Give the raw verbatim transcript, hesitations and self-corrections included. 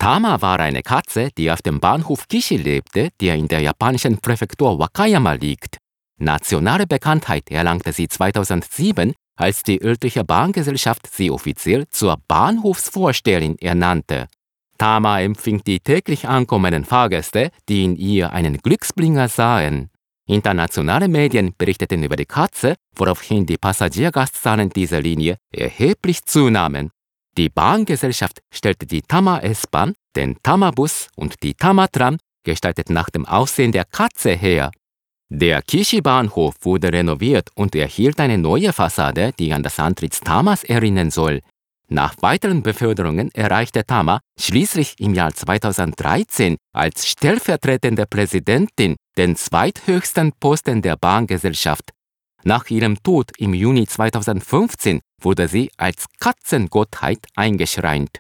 Tama war eine Katze, die auf dem Bahnhof Kishi lebte, der in der japanischen Präfektur Wakayama liegt. Nationale Bekanntheit erlangte sie zweitausendsieben, als die örtliche Bahngesellschaft sie offiziell zur Bahnhofsvorsteherin ernannte. Tama empfing die täglich ankommenden Fahrgäste, die in ihr einen Glücksbringer sahen. Internationale Medien berichteten über die Katze, woraufhin die Passagiergastzahlen dieser Linie erheblich zunahmen. Die Bahngesellschaft stellte die Tama S-Bahn, den Tama-Bus und die Tama-Tram, gestaltet nach dem Aussehen der Katze, her. Der Kishi-Bahnhof wurde renoviert und erhielt eine neue Fassade, die an das Antlitz Tamas erinnern soll. Nach weiteren Beförderungen erreichte Tama schließlich im Jahr zweitausenddreizehn als stellvertretende Präsidentin den zweithöchsten Posten der Bahngesellschaft. Nach ihrem Tod im Juni zweitausendfünfzehn wurde sie als Katzengottheit eingeschreint.